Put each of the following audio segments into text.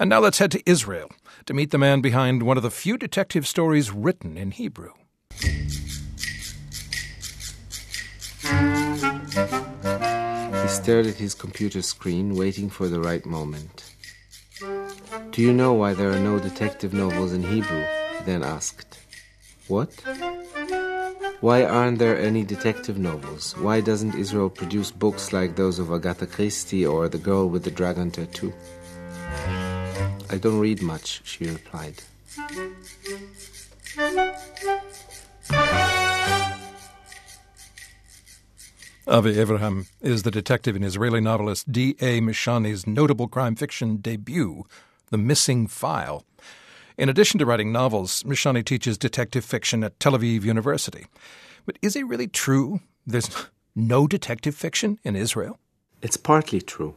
And now let's head to Israel to meet the man behind one of the few detective stories written in Hebrew. He stared at his computer screen, waiting for the right moment. "Do you know why there are no detective novels in Hebrew?" he then asked. "What? Why aren't there any detective novels? Why doesn't Israel produce books like those of Agatha Christie or The Girl with the Dragon Tattoo?" "I don't read much," she replied. Avi Avraham is the detective in Israeli novelist D.A. Mishani's notable crime fiction debut, The Missing File. In addition to writing novels, Mishani teaches detective fiction at Tel Aviv University. But is it really true there's no detective fiction in Israel? It's partly true.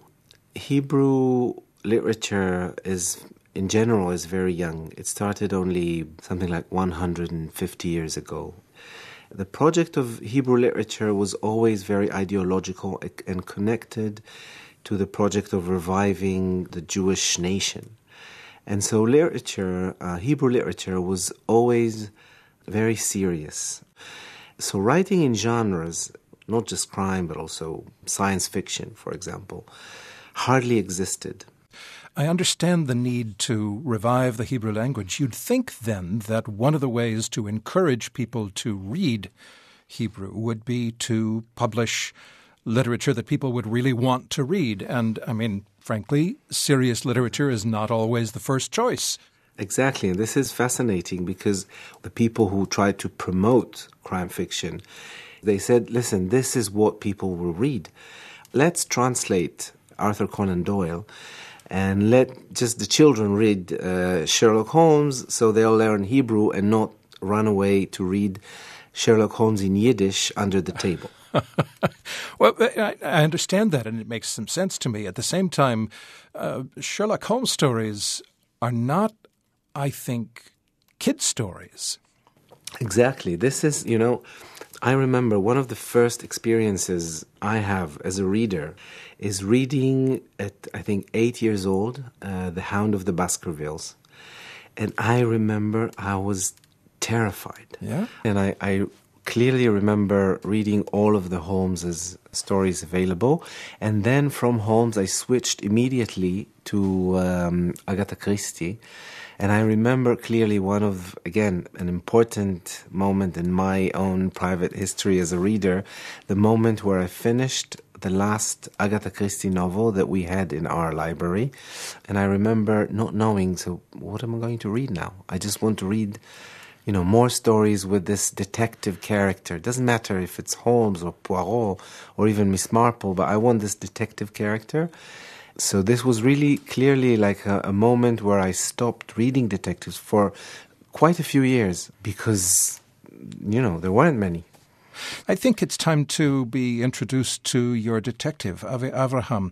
Hebrew literature in general is very young. It started only something like 150 years ago. The project of Hebrew literature was always very ideological and connected to the project of reviving the Jewish nation. And so Hebrew literature was always very serious. So writing in genres, not just crime, but also science fiction, for example, hardly existed. I understand the need to revive the Hebrew language. You'd think then that one of the ways to encourage people to read Hebrew would be to publish literature that people would really want to read. And, frankly, serious literature is not always the first choice. Exactly, and this is fascinating because the people who tried to promote crime fiction, they said, listen, this is what people will read. Let's translate Arthur Conan Doyle and let just the children read Sherlock Holmes so they'll learn Hebrew and not run away to read Sherlock Holmes in Yiddish under the table. Well, I understand that, and it makes some sense to me. At the same time, Sherlock Holmes stories are not, I think, kid stories. Exactly. This is, I remember one of the first experiences I have as a reader is reading at, I think, 8 years old, The Hound of the Baskervilles. And I remember I was terrified. Yeah? And I clearly remember reading all of the Holmes' stories available. And then from Holmes, I switched immediately to Agatha Christie. And I remember clearly an important moment in my own private history as a reader, the moment where I finished the last Agatha Christie novel that we had in our library. And I remember not knowing, so what am I going to read now? I just want to read, more stories with this detective character. It doesn't matter if it's Holmes or Poirot or even Miss Marple, but I want this detective character. So this was really clearly like a moment where I stopped reading detectives for quite a few years because, there weren't many. I think it's time to be introduced to your detective, Avi Avraham.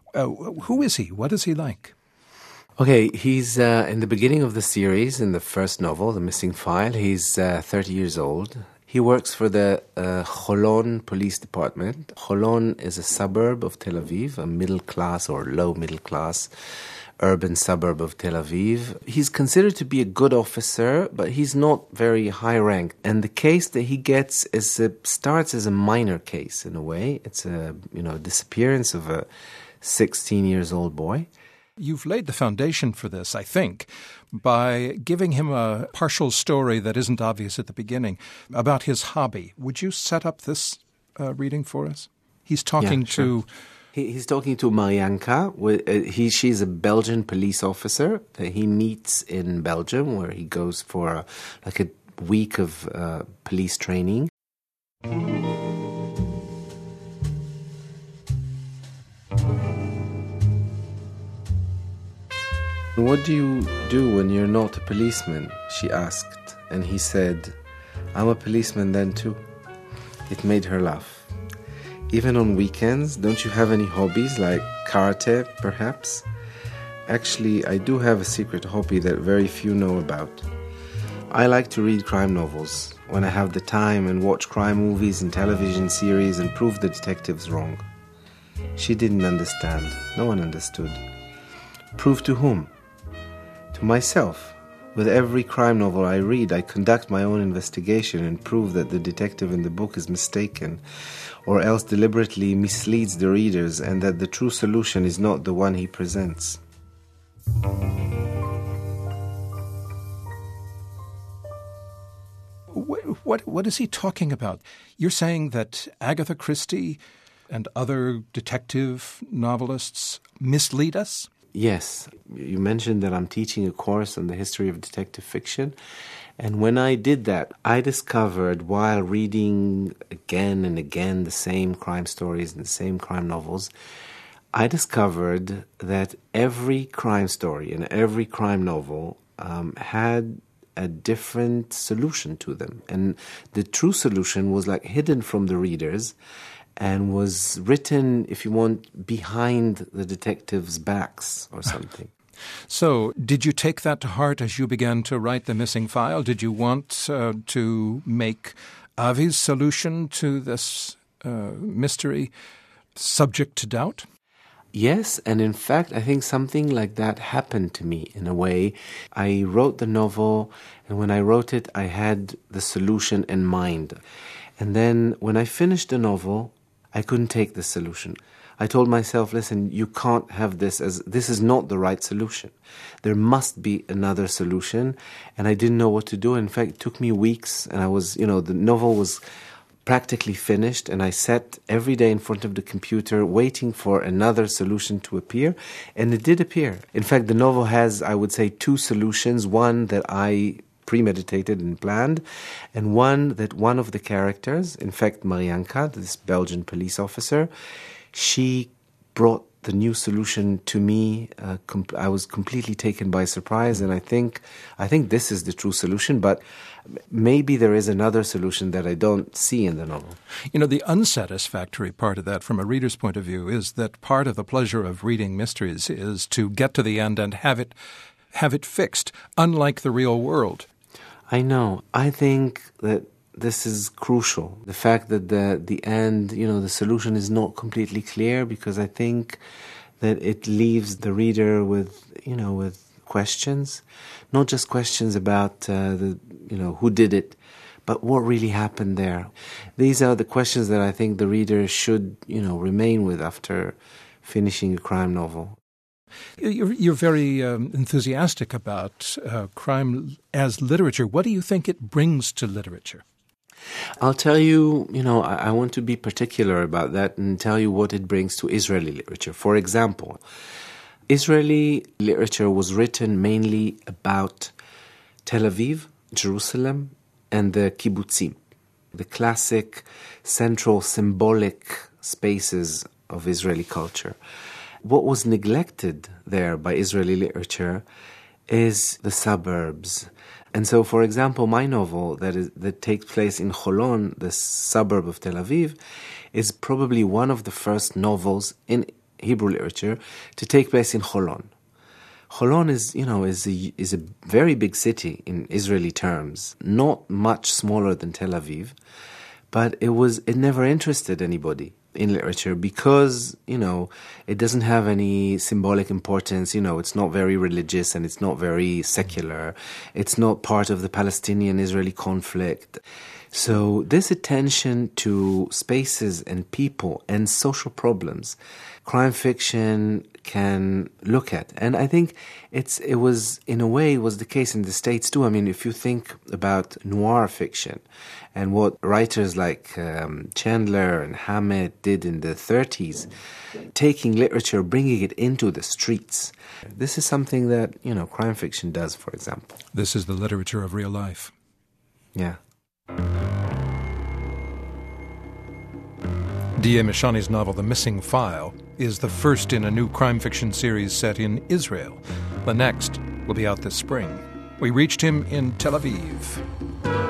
Who is he? What is he like? Okay, he's in the beginning of the series, in the first novel, The Missing File, he's 30 years old. He works for the Holon Police Department. Holon is a suburb of Tel Aviv, a middle-class or low-middle-class urban suburb of Tel Aviv. He's considered to be a good officer, but he's not very high-ranked. And the case that he gets starts as a minor case in a way. It's a disappearance of a 16-year-old boy. You've laid the foundation for this, I think, by giving him a partial story that isn't obvious at the beginning about his hobby. Would you set up this reading for us? He's talking to... He's talking to Marianka. She's a Belgian police officer that he meets in Belgium, where he goes for a week of police training. "What do you do when you're not a policeman?" she asked. And he said, "I'm a policeman then too." It made her laugh. "Even on weekends, don't you have any hobbies like karate, perhaps?" "Actually, I do have a secret hobby that very few know about. I like to read crime novels when I have the time and watch crime movies and television series and prove the detectives wrong." She didn't understand. No one understood. "Prove to whom?" to myself. With every crime novel I read, I conduct my own investigation and prove that the detective in the book is mistaken, or else deliberately misleads the readers, and that the true solution is not the one he presents. What is he talking about? You're saying that Agatha Christie and other detective novelists mislead us? Yes. You mentioned that I'm teaching a course on the history of detective fiction. And when I did that, I discovered while reading again and again the same crime stories and the same crime novels, I discovered that every crime story and every crime novel had a different solution to them. And the true solution was like hidden from the readers and was written, if you want, behind the detectives' backs or something. So, did you take that to heart as you began to write The Missing File? Did you want to make Avi's solution to this mystery subject to doubt? Yes, and in fact, I think something like that happened to me in a way. I wrote the novel, and when I wrote it, I had the solution in mind. And then when I finished the novel, I couldn't take the solution. I told myself, listen, you can't have this as this is not the right solution. There must be another solution, and I didn't know what to do. In fact, it took me weeks, and I was, the novel was practically finished, and I sat every day in front of the computer waiting for another solution to appear, and it did appear. In fact, the novel has, I would say, two solutions, one that I premeditated and planned, and one that one of the characters, in fact, Marianka, this Belgian police officer, she brought the new solution to me. I was completely taken by surprise, and I think this is the true solution, but maybe there is another solution that I don't see in the novel. The unsatisfactory part of that from a reader's point of view is that part of the pleasure of reading mysteries is to get to the end and have it fixed, unlike the real world. I know. I think that this is crucial. The fact that the end, the solution is not completely clear, because I think that it leaves the reader with questions, not just questions about who did it, but what really happened there. These are the questions that I think the reader should, remain with after finishing a crime novel. You're very enthusiastic about crime as literature. What do you think it brings to literature? I'll tell you, I want to be particular about that and tell you what it brings to Israeli literature. For example, Israeli literature was written mainly about Tel Aviv, Jerusalem, and the kibbutzim, the classic central symbolic spaces of Israeli culture. What was neglected there by Israeli literature is the suburbs. And so, for example, my novel that takes place in Holon, the suburb of Tel Aviv, is probably one of the first novels in Hebrew literature to take place in Holon. Holon is a very big city in Israeli terms, not much smaller than Tel Aviv, but it never interested anybody in literature because, it doesn't have any symbolic importance. It's not very religious and it's not very secular. It's not part of the Palestinian-Israeli conflict. So this attention to spaces and people and social problems, crime fiction can look at. And I think it was, in a way, was the case in the States too. I mean, if you think about noir fiction and what writers like Chandler and Hammett did in the 30s, taking literature, bringing it into the streets. This is something that, crime fiction does, for example. This is the literature of real life. Yeah. D.A. Mishani's novel, The Missing File, is the first in a new crime fiction series set in Israel. The next will be out this spring. We reached him in Tel Aviv.